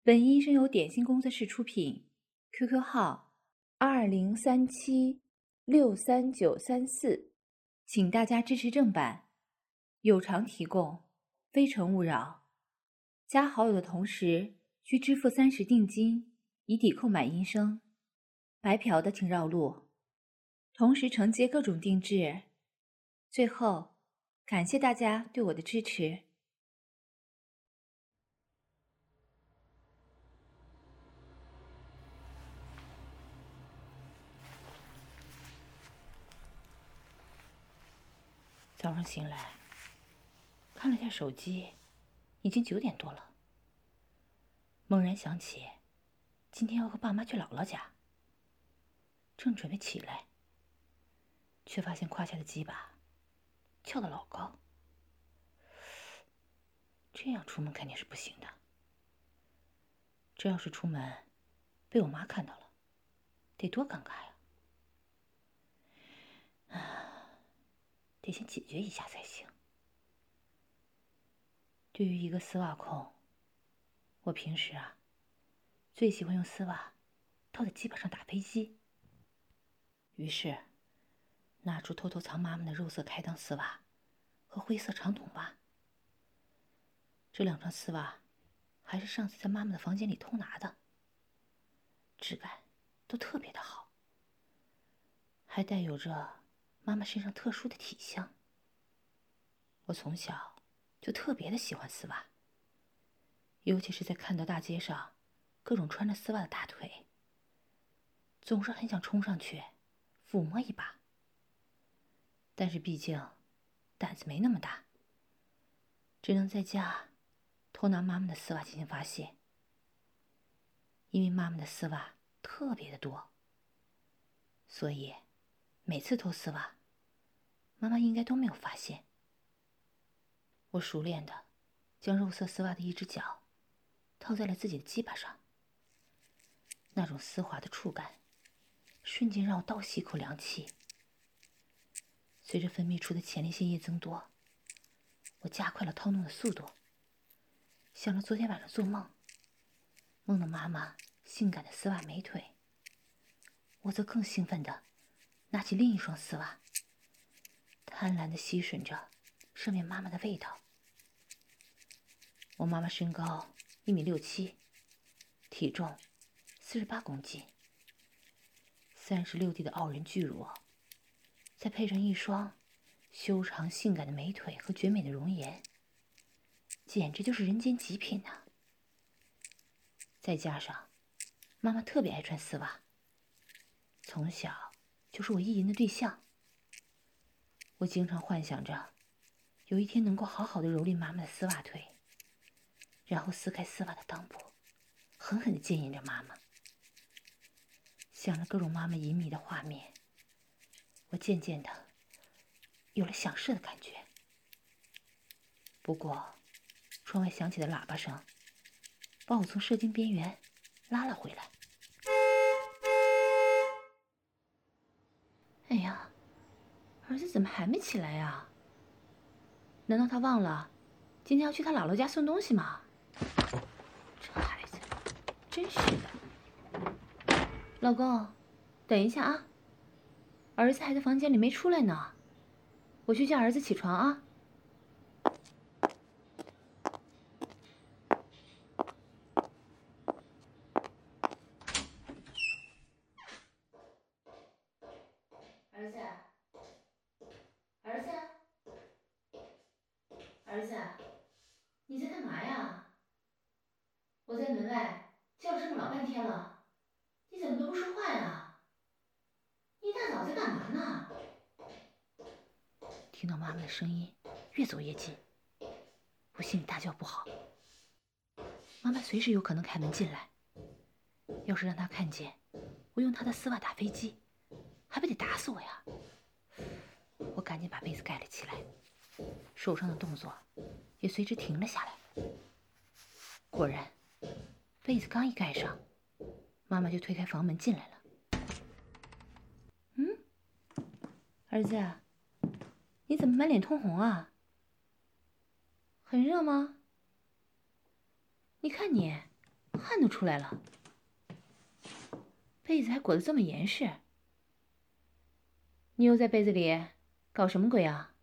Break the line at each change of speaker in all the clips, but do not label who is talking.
本音声由点心工作室出品 ，QQ 号2037639934，请大家支持正版，有偿提供，非诚勿扰。加好友的同时需支付30定金，以抵扣买音声。白嫖的请绕路，同时承接各种定制。最后，感谢大家对我的支持。早上醒来，看了下手机，已经9点多了。猛然想起，今天要和爸妈去姥姥家。正准备起来，却发现胯下的鸡巴翘得老高。这样出门肯定是不行的。这要是出门，被我妈看到了，得多尴尬呀！得先解决一下才行。对于一个丝袜控，我平时最喜欢用丝袜套在鸡巴上打飞机。于是，拿出偷偷藏妈妈的肉色开裆丝袜和灰色长筒袜。这2双丝袜还是上次在妈妈的房间里偷拿的，质感都特别的好，还带有着妈妈身上特殊的体香。我从小就特别的喜欢丝袜，尤其是在看到大街上各种穿着丝袜的大腿，总是很想冲上去抚摸一把。但是毕竟胆子没那么大，只能在家偷拿妈妈的丝袜进行发泄。因为妈妈的丝袜特别的多，所以每次偷丝袜，妈妈应该都没有发现。我熟练的将肉色丝袜的一只脚套在了自己的鸡巴上，那种丝滑的触感瞬间让我倒吸一口凉气。随着分泌出的前列腺液增多，我加快了套弄的速度，想着昨天晚上做梦，梦到妈妈性感的丝袜美腿，我则更兴奋的拿起另一双丝袜，贪婪的吸吮着上面妈妈的味道。我妈妈身高1.67米，体重48公斤，36D 的傲人巨乳，再配上一双修长性感的美腿和绝美的容颜，简直就是人间极品呐！再加上妈妈特别爱穿丝袜，从小就是我意淫的对象。我经常幻想着有一天能够好好的蹂躏妈妈的丝袜腿，然后撕开丝袜的裆部，狠狠地奸淫着妈妈。想着各种妈妈淫靡的画面，我渐渐的有了想射的感觉。不过，窗外响起的喇叭声把我从射精边缘拉了回来。哎呀，儿子怎么还没起来呀？难道他忘了今天要去他姥姥家送东西吗？这孩子真是的。老公，等一下啊，儿子还在房间里没出来呢，我去叫儿子起床啊。儿子，儿子，儿子，你在干嘛呀？我在门外叫了这么老半天了，你怎么都不说话呀？一大早在干嘛呢？听到妈妈的声音越走越近，我心里大叫不好。妈妈随时有可能开门进来，要是让她看见我用她的丝袜打飞机，还不得打死我呀！我赶紧把被子盖了起来，手上的动作也随之停了下来。果然，被子刚一盖上，妈妈就推开房门进来了。儿子，你怎么满脸通红啊？很热吗？你看你， 汗都出来了，被子还裹得这么严实。你又在被子里搞什么鬼啊？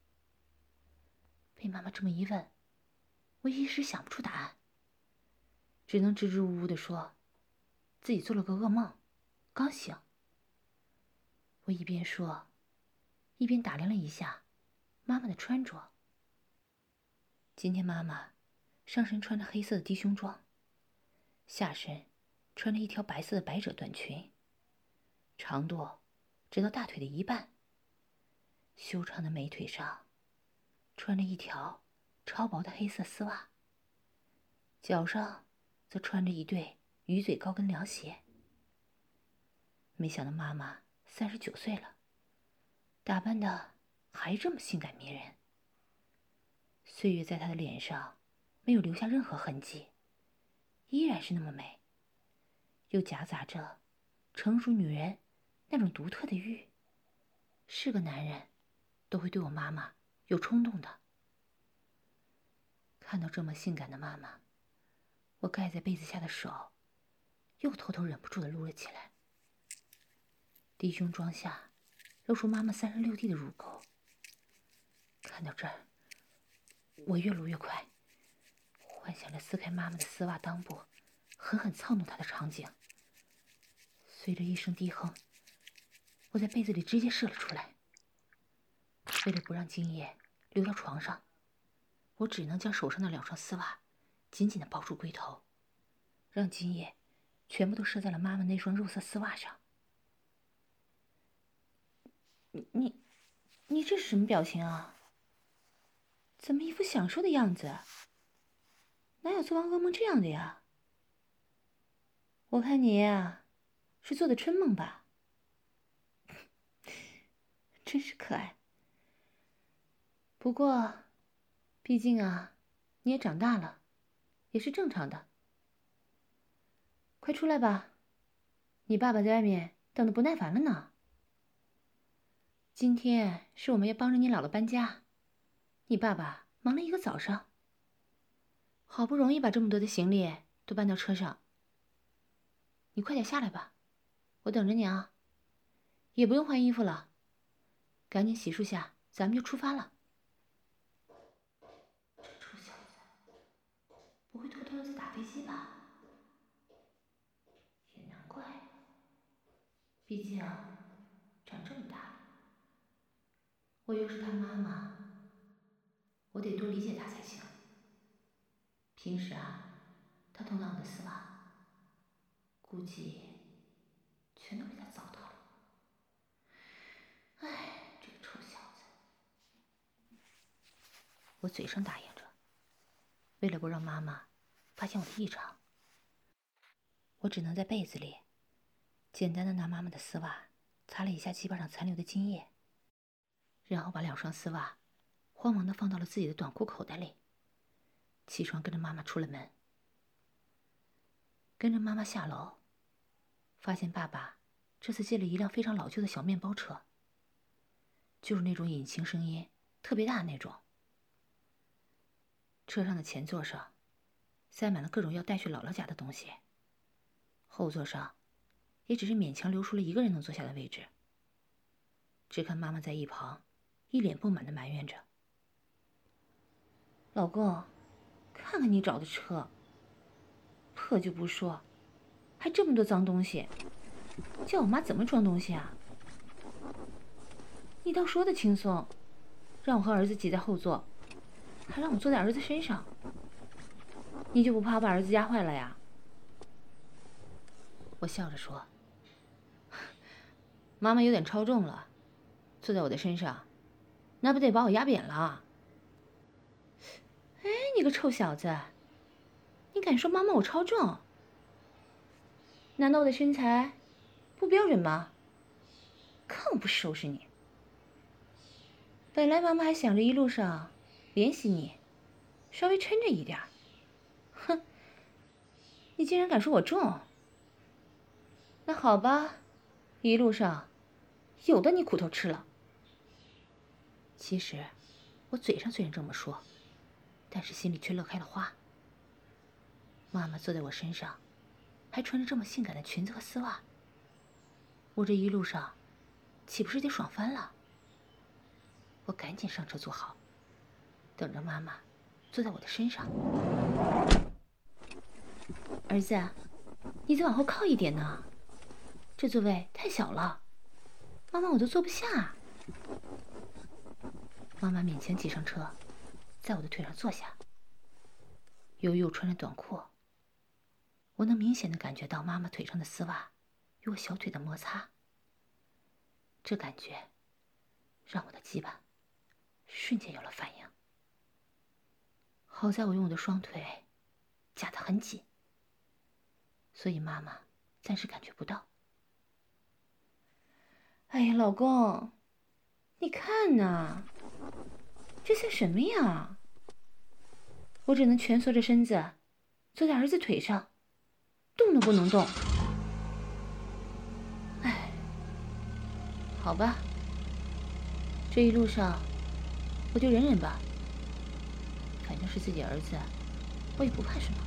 被妈妈这么一问，我一时想不出答案，只能支支吾吾地说自己做了个噩梦，刚醒。我一边说，一边打量了一下妈妈的穿着。今天妈妈上身穿着黑色的低胸装，下身穿着一条白色的百褶短裙，长度直到大腿的一半，修长的美腿上穿着一条超薄的黑色丝袜，脚上则穿着一对鱼嘴高跟凉鞋。没想到妈妈39岁了，打扮的还这么性感迷人。岁月在她的脸上没有留下任何痕迹，依然是那么美，又夹杂着成熟女人那种独特的欲，是个男人都会对我妈妈有冲动的。看到这么性感的妈妈，我盖在被子下的手又偷偷忍不住地撸了起来。低胸装下露出妈妈36D 的乳沟，看到这儿，我越撸越快，幻想着撕开妈妈的丝袜裆部，狠狠操弄她的场景。随着一声低哼，我在被子里直接射了出来。为了不让精液流到床上，我只能将手上的2双丝袜紧紧地包住龟头，让精液全部都射在了妈妈那双肉色丝袜上。你这是什么表情啊？怎么一副享受的样子？哪有做完噩梦这样的呀？我看你呀，是做的春梦吧？真是可爱。不过，毕竟啊，你也长大了，也是正常的。快出来吧，你爸爸在外面等得不耐烦了呢。今天是我们要帮着你姥姥搬家，你爸爸忙了一个早上，好不容易把这么多的行李都搬到车上。你快点下来吧，我等着你啊。也不用换衣服了，赶紧洗漱下，咱们就出发了。这臭小子，不会偷偷的在打飞机吧？也难怪，毕竟长这么大了，我又是他妈妈，我得多理解他才行。平时啊，他偷拿我的丝袜，估计全都被他糟蹋了。哎，这个臭小子！我嘴上答应着，为了不让妈妈发现我的异常，我只能在被子里简单的拿妈妈的丝袜擦了一下鸡巴上残留的精液，然后把2双丝袜慌忙的放到了自己的短裤口袋里，起床跟着妈妈出了门。跟着妈妈下楼，发现爸爸这次借了一辆非常老旧的小面包车，就是那种引擎声音特别大的那种。车上的前座上塞满了各种要带去姥姥家的东西，后座上也只是勉强留出了1个人能坐下的位置。只看妈妈在一旁一脸不满地埋怨着：“老公，看看你找的车，破就不说，还这么多脏东西，叫我妈怎么装东西啊？你倒说的轻松，让我和儿子挤在后座，还让我坐在儿子身上，你就不怕把儿子压坏了呀？”我笑着说：“妈妈有点超重了，坐在我的身上，那不得把我压扁了？”哎，你个臭小子，你敢说妈妈我超重？难道我的身材不标准吗？看我不收拾你！本来妈妈还想着一路上怜惜你，稍微撑着一点儿。哼，你竟然敢说我重！那好吧，一路上有的你苦头吃了。其实我嘴上虽然这么说，但是心里却乐开了花。 妈妈坐在我身上，还穿着这么性感的裙子和丝袜，我这一路上岂不是得爽翻了？我赶紧上车坐好，等着妈妈坐在我的身上。儿子，你再往后靠一点呢，这座位太小了，妈妈我都坐不下。妈妈勉强挤上车，在我的腿上坐下。由于我穿着短裤，我能明显的感觉到妈妈腿上的丝袜与我小腿的摩擦，这感觉让我的鸡巴瞬间有了反应。好在我用我的双腿夹得很紧，所以妈妈暂时感觉不到。哎呀，老公，你看呐，这算什么呀？我只能蜷缩着身子坐在儿子腿上，动都不能动。哎，好吧，这一路上我就忍忍吧，反正是自己儿子，我也不怕什么。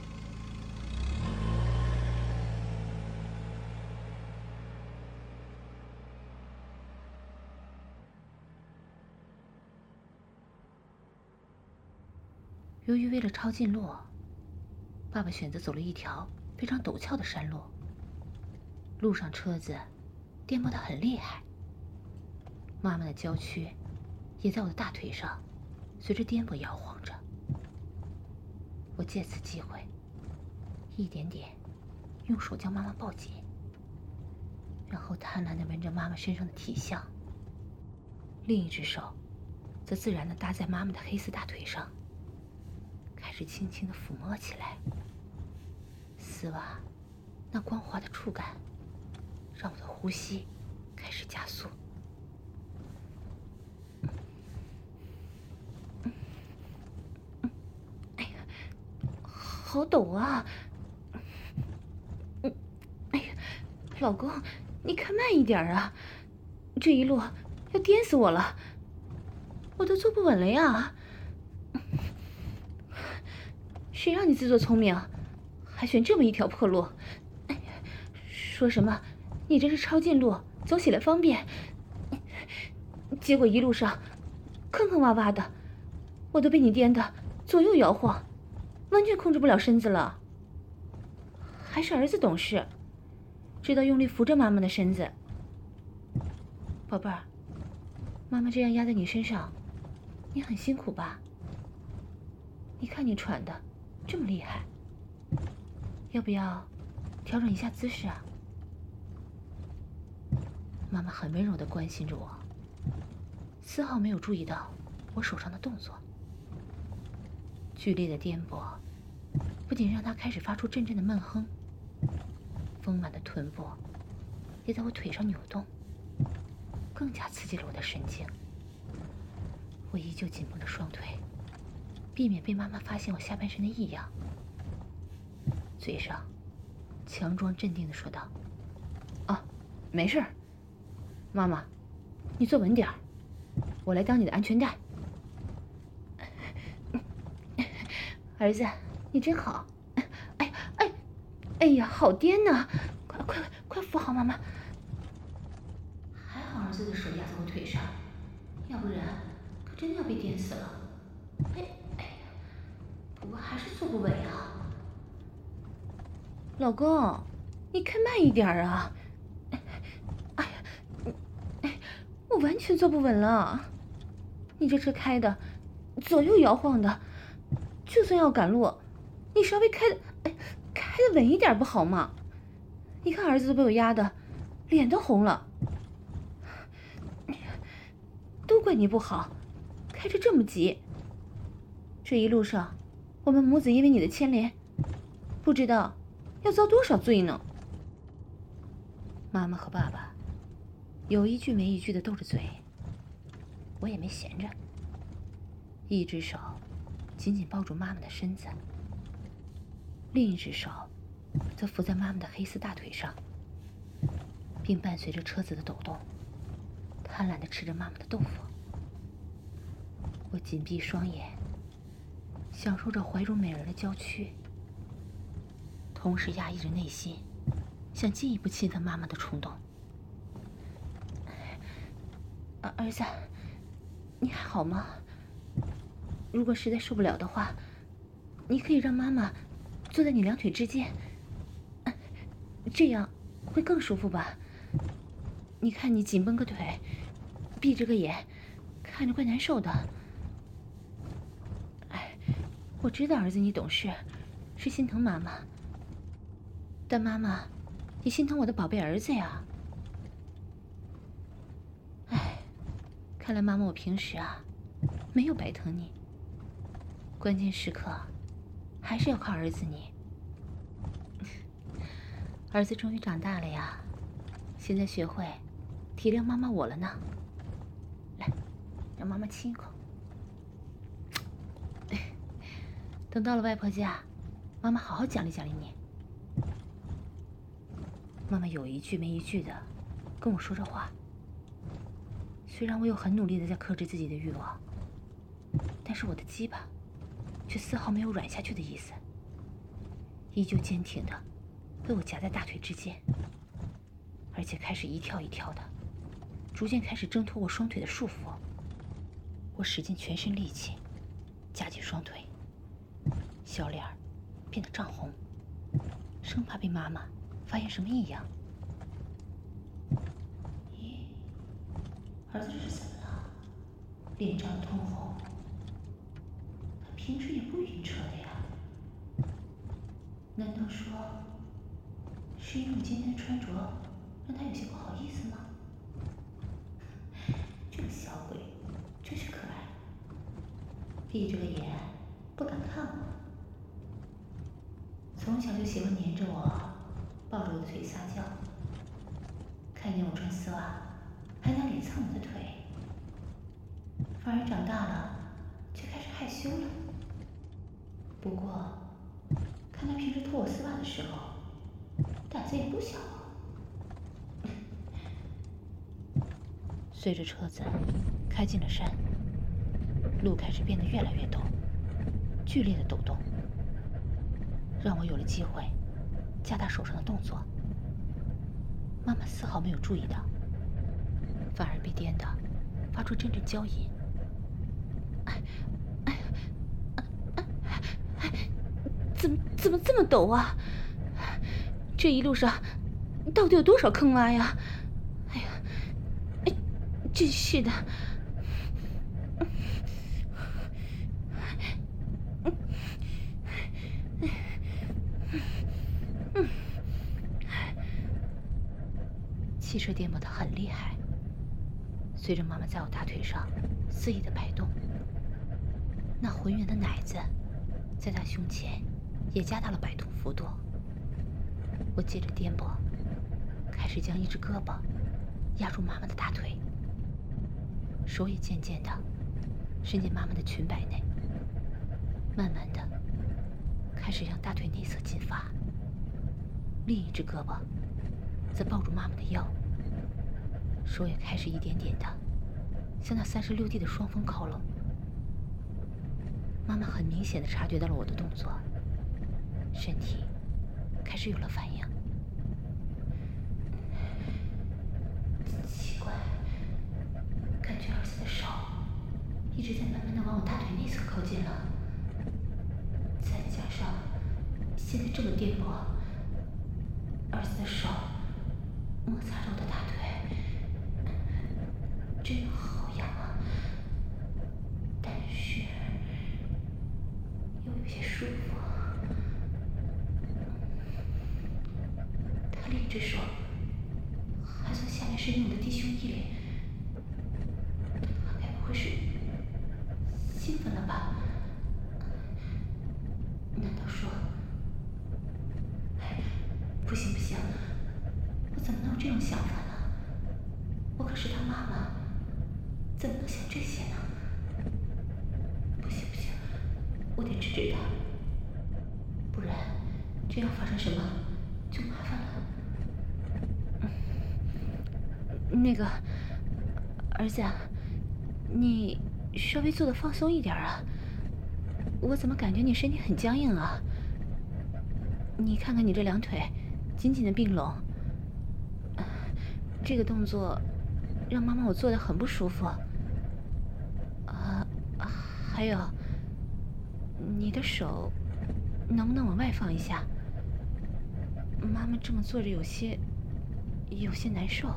由于为了抄近路，爸爸选择走了一条非常陡峭的山路，路上车子颠簸得很厉害，妈妈的娇躯也在我的大腿上随着颠簸摇晃着。我借此机会一点点用手将妈妈抱紧，然后贪婪地闻着妈妈身上的体香，另一只手则自然地搭在妈妈的黑丝大腿上，开始轻轻地抚摸起来。丝袜那光滑的触感让我的呼吸开始加速。哎呀，好陡啊！哎呀，老公，你开慢一点啊，这一路要颠死我了，我都坐不稳了呀！谁让你自作聪明，还选这么一条破路？哎呀，说什么你这是抄近路，走起来方便，结果一路上坑坑洼洼的，我都被你颠得左右摇晃，完全控制不了身子了。还是儿子懂事，知道用力扶着妈妈的身子。宝贝儿，妈妈这样压在你身上，你很辛苦吧？你看你喘的这么厉害，要不要调整一下姿势啊？妈妈很温柔地关心着我，丝毫没有注意到我手上的动作。剧烈的颠簸不仅让她开始发出阵阵的闷哼，丰满的臀部也在我腿上扭动，更加刺激了我的神经。我依旧紧绷着双腿，避免被妈妈发现我下半身的异样，嘴上强装镇定地说道：“啊，没事儿，妈妈，你坐稳点儿，我来当你的安全带。儿子，你真好。哎呀，好颠呐！快扶好妈妈！还好儿子的手压在我腿上，要不然可真的要被颠死了。哎呀，不过还是坐不稳啊。老公，你开慢一点啊！哎呀，我完全坐不稳了。你这车开的左右摇晃的，就算要赶路，你稍微开得稳一点不好吗？你看儿子都被我压的脸都红了。都怪你不好，开车这么急。这一路上，我们母子因为你的牵连，不知道要遭多少罪呢。妈妈和爸爸有一句没一句的斗着嘴，我也没闲着，一只手紧紧抱住妈妈的身子，另一只手则扶在妈妈的黑丝大腿上，并伴随着车子的抖动，贪婪地吃着妈妈的豆腐。我紧闭双眼，享受着怀中美人的娇躯同时压抑着内心想进一步亲吻妈妈的冲动。儿子，你还好吗？如果实在受不了的话，你可以让妈妈坐在你两腿之间，这样会更舒服吧？你看你紧绷个腿，闭着个眼，看着怪难受的。我知道儿子你懂事，是心疼妈妈，但妈妈也心疼我的宝贝儿子呀。看来妈妈我平时啊没有白疼你，关键时刻还是要靠儿子你。儿子终于长大了呀，现在学会体谅妈妈我了呢。来，让妈妈亲一口。等到了外婆家，妈妈好好奖励奖励你。妈妈有一句没一句的跟我说着话，虽然我有很努力的在克制自己的欲望，但是我的鸡巴却丝毫没有软下去的意思，依旧坚挺的被我夹在大腿之间，而且开始一跳一跳的，逐渐开始挣脱我双腿的束缚。我使尽全身力气夹紧双腿，小脸儿变得涨红，生怕被妈妈发现什么异样。咦，儿子这是怎么了？脸涨得通红，他平时也不晕车的呀。难道说是因为我今天的穿着让他有些不好意思吗？这个小鬼真是可爱，闭着个眼不敢看我。从小就喜欢黏着我，抱着我的腿撒娇，看见我穿丝袜还拿脸蹭我的腿，反而长大了却开始害羞了。不过看他平时脱我丝袜的时候，胆子也不小啊。随着车子开进了山，路开始变得越来越陡，剧烈的抖动，让我有了机会加大手上的动作。妈妈丝毫没有注意到，反而被颠得发出阵阵娇吟。怎么这么陡啊？这一路上到底有多少坑洼呀？哎呀，真是的。汽车颠簸得很厉害，随着妈妈在我大腿上肆意的摆动，那浑圆的奶子在她胸前也加大了摆动幅度。我接着颠簸，开始将一只胳膊压住妈妈的大腿，手也渐渐的伸进妈妈的裙摆内，慢慢的开始向大腿内侧进发。另一只胳膊则抱住妈妈的腰，手也开始一点点的向那36弟的双峰靠拢。妈妈很明显的察觉到了我的动作，身体开始有了反应。奇怪，感觉儿子的手一直在慢慢的往我大腿内侧靠近了，再加上现在这么颠簸，儿子的手摩擦着我的大腿，真好痒啊，但是又有些舒服。他另一只手还从下面伸进我的低胸衣里，他该不会是兴奋了吧？难道说……不行不行，我怎么能有这种想法呢？我可是他妈妈，怎么能想这些呢？不行不行，我得制止他，不然这样发生什么就麻烦了。那个儿子，你稍微坐得放松一点啊，我怎么感觉你身体很僵硬啊？ 你看看你这两腿，紧紧的并拢，这个动作让妈妈我做的很不舒服。还有，你的手能不能往外放一下？妈妈这么坐着有些难受。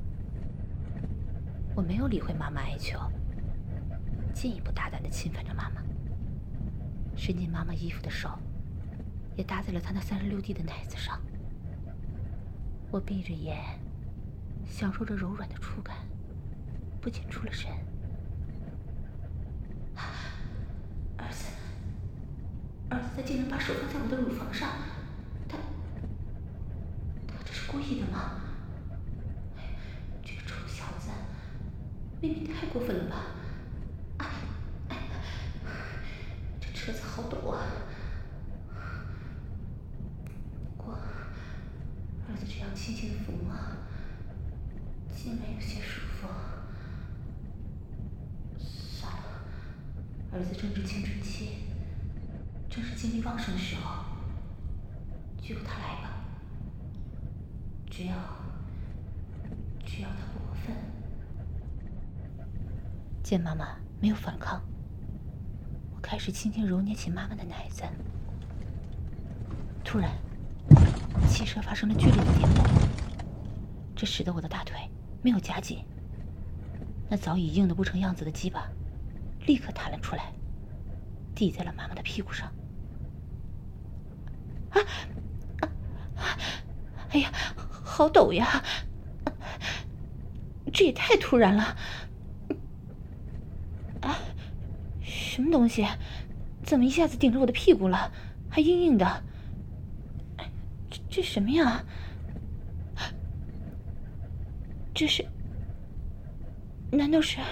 我没有理会妈妈哀求，进一步大胆地侵犯着妈妈，伸进妈妈衣服的手也搭在了她那36D 的奶子上。我闭着眼，享受着柔软的触感，不禁出了神。儿子他竟然把手放在我的乳房上，他这是故意的吗？这个臭小子，未免太过分了吧！这车子好陡啊！不过儿子这样轻轻的抚摸，竟然有些舒服。算了，儿子正值青春期，正是精力旺盛的时候，就由他来吧。只要他不过分。见妈妈没有反抗，我开始轻轻揉捏起妈妈的奶子。突然，汽车发生了剧烈的颠簸，这使得我的大腿没有夹紧，那早已硬得不成样子的鸡巴立刻弹了出来，抵在了妈妈的屁股上。哎呀，好陡呀！这也太突然了！什么东西？怎么一下子顶着我的屁股了？还硬硬的。这什么呀？这是？难道是？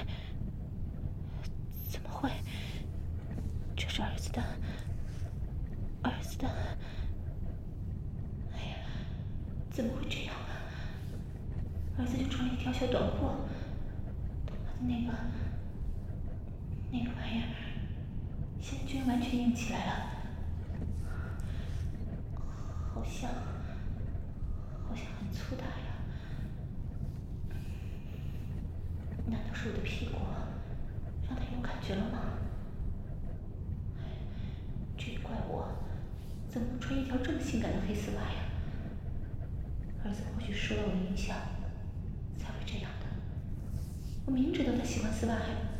怎么会？这是儿子的。哎呀，怎么会这样啊？儿子就穿了一条小短裤，他的那个玩意儿，现在居然完全硬起来了，好像很粗大呀。难道是我的屁股让他有感觉了吗？这也怪我，怎么能穿一条这么性感的黑丝袜呀？儿子或许受到我的影响，才会这样的。我明知道他喜欢丝袜，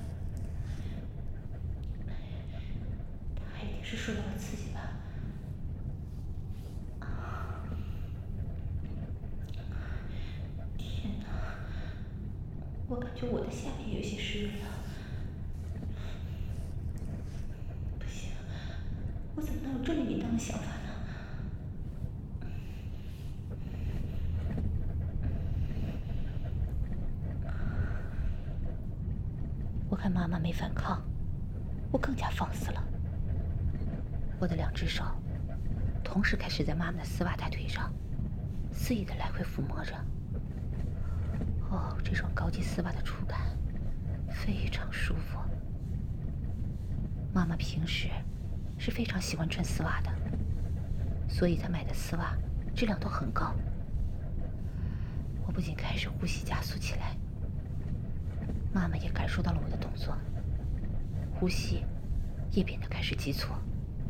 他一定是受到了刺激吧。天哪，我感觉我的下面有些湿润了。不行，我怎么能有这么淫荡的想法呢？我看妈妈没反抗，我更加放肆了。我的两只手同时开始在妈妈的丝袜大腿上肆意的来回抚摸着。哦，这种高级丝袜的触感非常舒服。妈妈平时是非常喜欢穿丝袜的，所以她买的丝袜质量都很高。我不仅开始呼吸加速起来，妈妈也感受到了我的动作，呼吸也变得开始急促。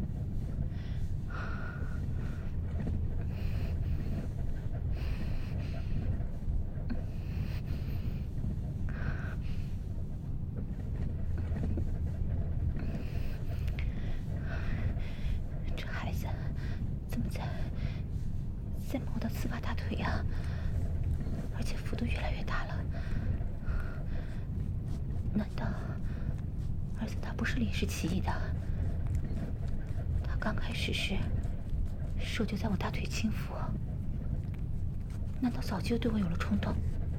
这孩子怎么在摸到丝袜大腿呀？而且幅度越来越大了。难道儿子他不是临时起意的？他刚开始时手就在我大腿轻抚，难道早就对我有了冲动？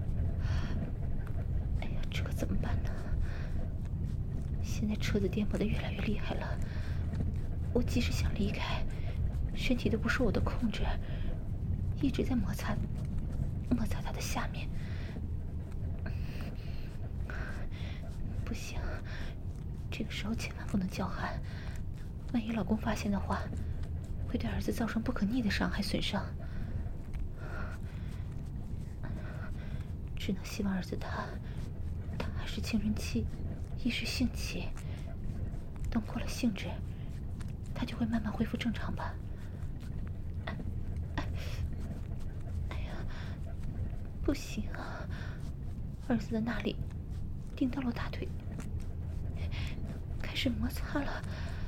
哎呀，这可怎么办呢？现在车子颠簸的越来越厉害了，我即使想离开，身体都不受我的控制，一直在摩擦他的下面。不行，这个时候千万不能叫喊，万一老公发现的话， 会对儿子造成不可逆的伤害损伤。只能希望儿子他还是青春期，一时兴起，等过了兴致，他就会慢慢恢复正常吧。哎呀，不行啊！儿子的那里顶到了大腿，开始摩擦了。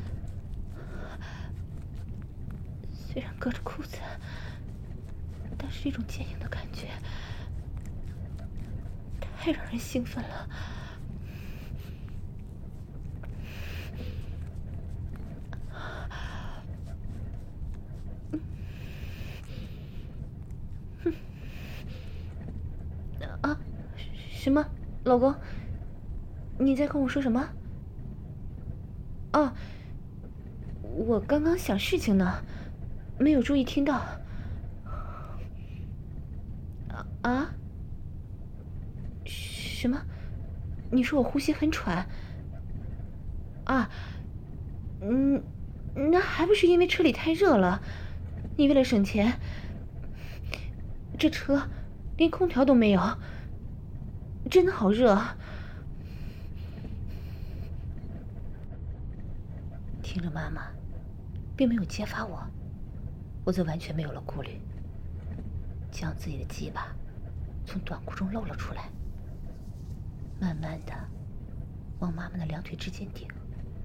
虽然隔着裤子，但是一种坚硬的感觉太让人兴奋了。啊，什么？老公，你在跟我说什么？哦，我刚刚想事情呢，没有注意听到。啊？什么？你说我呼吸很喘？啊？那还不是因为车里太热了。你为了省钱，这车连空调都没有，真的好热。听着妈妈并没有揭发我则完全没有了顾虑，将自己的鸡巴从短裤中露了出来，慢慢的往妈妈的两腿之间顶。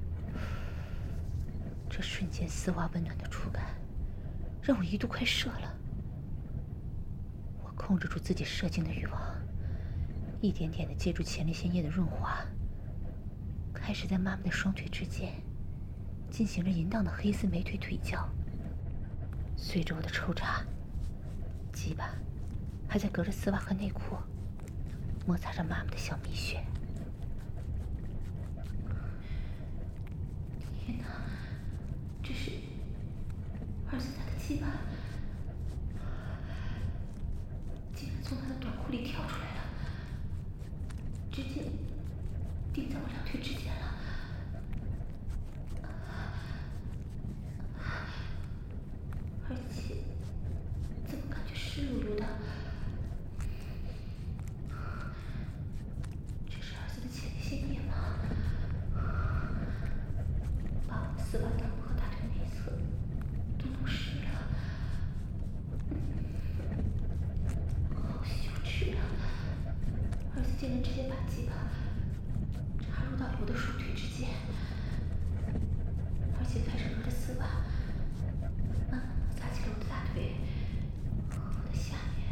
这瞬间丝滑温暖的触感让我一度快射了。我控制住自己射精的欲望，一点点的借助前列腺液的润滑，开始在妈妈的双腿之间进行着淫荡的黑丝美腿腿交。随着我的抽插，鸡巴还在隔着丝袜和内裤摩擦着妈妈的小蜜穴。天哪，这是儿子他的鸡巴竟然从他的短裤里跳出来了，直接顶在我两腿之间了。而且怎么感觉湿漉漉的？这是儿子的前列腺液吗？把我的丝袜短裤和大腿内侧都弄湿了，好羞耻啊！儿子竟然直接把鸡巴插入到了我的双腿之间，而且开始隔着丝袜慢慢摩擦起了我的大腿和我的下面。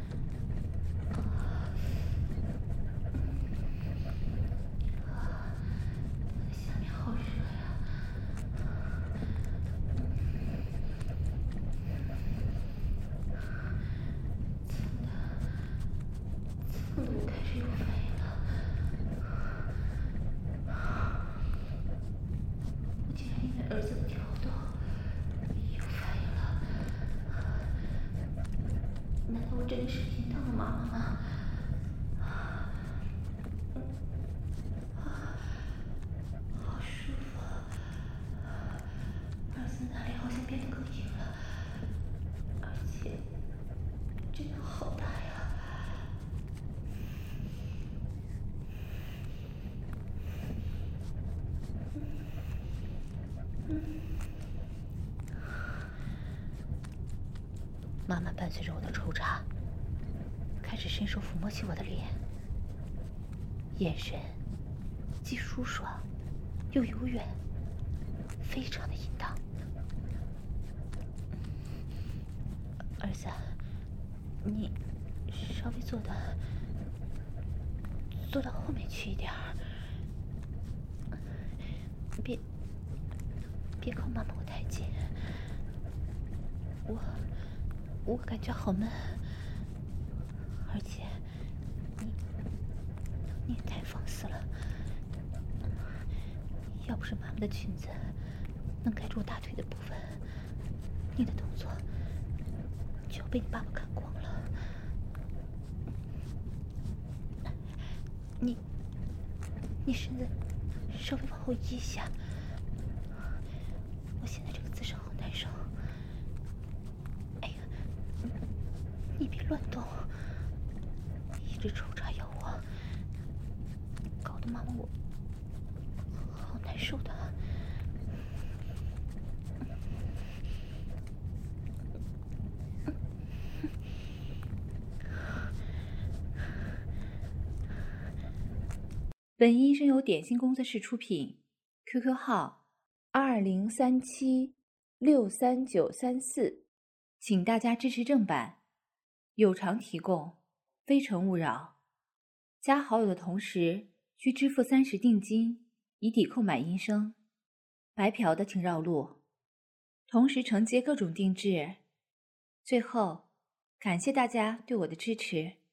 我的下面好热呀！蹭得我开始有反应了。我竟然因为儿子的挑逗有反应了。难道我真的是淫荡的妈妈吗？好舒服，儿子哪里好像变得更硬了，而且真的好大呀！妈妈伴随着我的抽插，开始伸手抚摸起我的脸，眼神既舒爽又悠远，非常的淫荡。儿子，你稍微坐到后面去一点儿，别靠妈妈我太近，我感觉好闷，而且你也太放肆了。要不是妈妈的裙子能盖住我大腿的部分，你的动作就要被你爸爸看光了。你身子稍微往后移一下，我现在这个姿势好难受。 乱动，一直抽插咬我，搞得妈妈我好难受的。本音声由点心工作室出品 ，QQ 号2037639334，请大家支持正版，有偿提供，非诚勿扰。加好友的同时需支付30定金，以抵购买音声。白嫖的请绕路，同时承接各种定制。最后，感谢大家对我的支持。